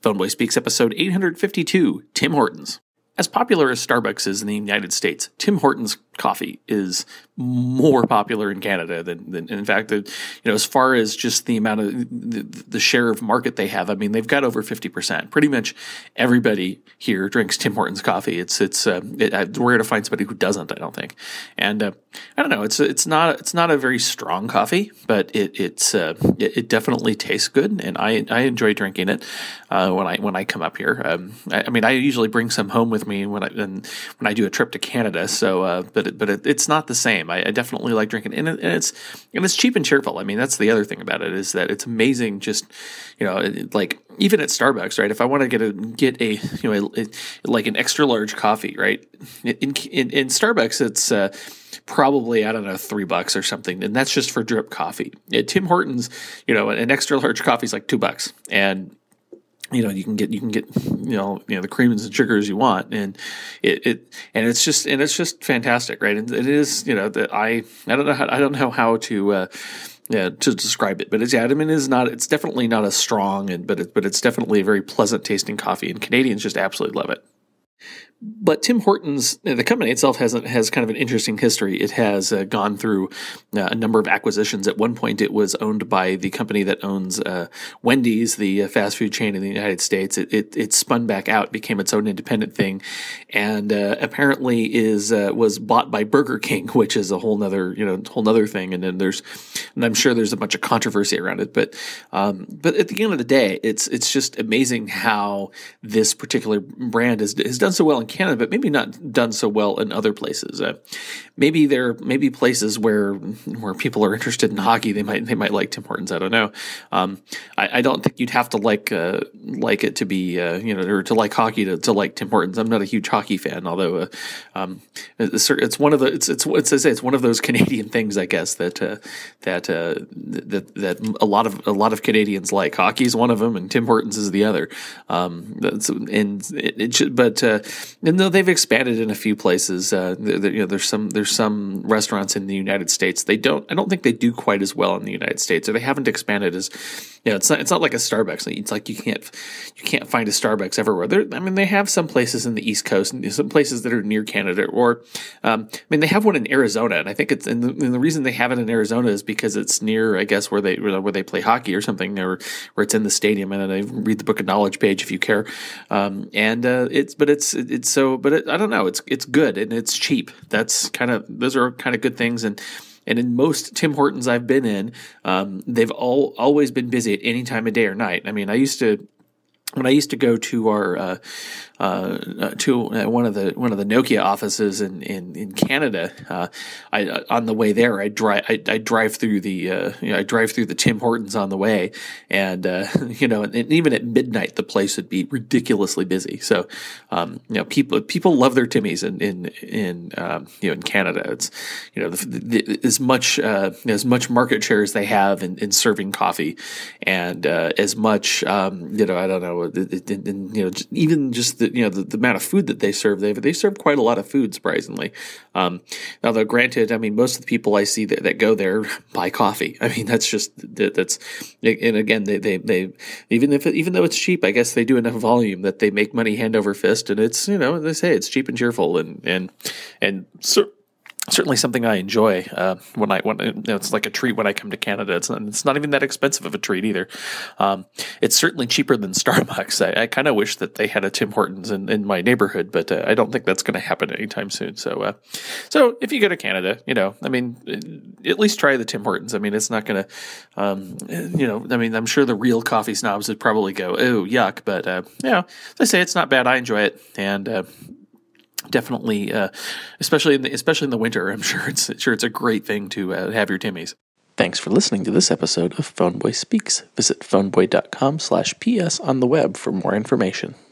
Phoneboy Speaks, episode 852, Tim Hortons. As popular as Starbucks is in the United States, Tim Hortons coffee is more popular in Canada than in fact, as far as just the amount of the share of market they have. I mean, they've got over 50%. Pretty much everybody here drinks Tim Hortons coffee. It's rare to find somebody who doesn't, I don't think. And I don't know. It's not a very strong coffee, but it definitely tastes good, and I enjoy drinking it when I come up here. I usually bring some home with me when I do a trip to Canada. So, but it's not the same. I definitely like drinking, and it's cheap and cheerful. I mean, that's the other thing about it, is that it's amazing. Just like even at Starbucks, right? If I want to get a like an extra large coffee, right? In Starbucks, it's probably, I don't know, $3 or something, and that's just for drip coffee. At Tim Hortons, an extra large coffee is like $2, and you can get the creams and sugars you want, and it's just fantastic, right? And it is that I don't know how to describe it, but it's definitely not as strong, but it's definitely a very pleasant tasting coffee, and Canadians just absolutely love it. But Tim Hortons, the company itself, has kind of an interesting history. It has gone through a number of acquisitions. At one point, it was owned by the company that owns Wendy's, the fast food chain in the United States. It spun back out, became its own independent thing, and apparently was bought by Burger King, which is a whole nother thing. And then I'm sure there's a bunch of controversy around it. But at the end of the day, it's just amazing how this particular brand has done so well in Canada, but maybe not done so well in other places. Maybe there may be places where people are interested in hockey. They might like Tim Hortons. I don't know. I don't think you'd have to like it to be or to like hockey to like Tim Hortons. I'm not a huge hockey fan, although it's one of the it's one of those Canadian things, I guess, that a lot of Canadians like. Hockey is one of them, and Tim Hortons is the other. And though they've expanded in a few places, there's some restaurants in the United States. I don't think they do quite as well in the United States, or they haven't expanded as. It's not like a Starbucks. It's like you can't find a Starbucks everywhere. They have some places in the East Coast and some places that are near Canada, or they have one in Arizona, and I think it's and the reason they have it in Arizona is because it's near, I guess, where they play hockey or something, or where it's in the stadium, and then I read the Book of Knowledge page if you care. I don't know. It's good and it's cheap. Those are kind of good things. And in most Tim Hortons I've been in, they've always been busy at any time of day or night. I mean, when I used to go to our one of the Nokia offices in Canada, on the way there I drive through the Tim Hortons on the way, and and even at midnight the place would be ridiculously busy. So people love their Timmies in Canada. It's as much market share as they have in serving coffee, and as much I don't know, even just the amount of food that they serve. They serve quite a lot of food, surprisingly. Although granted, most of the people I see that go there buy coffee. And again, they even though it's cheap, I guess they do enough volume that they make money hand over fist, and it's they say it's cheap and cheerful, and certainly something I enjoy when it's like a treat when I come to Canada. It's not even that expensive of a treat either. It's certainly cheaper than Starbucks. I kind of wish that they had a Tim Hortons in my neighborhood, but I don't think that's going to happen anytime soon. So if you go to Canada, at least try the Tim Hortons. It's not going to, I'm sure the real coffee snobs would probably go, oh, yuck. But as I say, it's not bad. I enjoy it, and definitely, especially in the winter, I'm sure it's a great thing to have your Timmies. Thanks for listening to this episode of Phoneboy Speaks. Visit phoneboy.com/ps on the web for more information.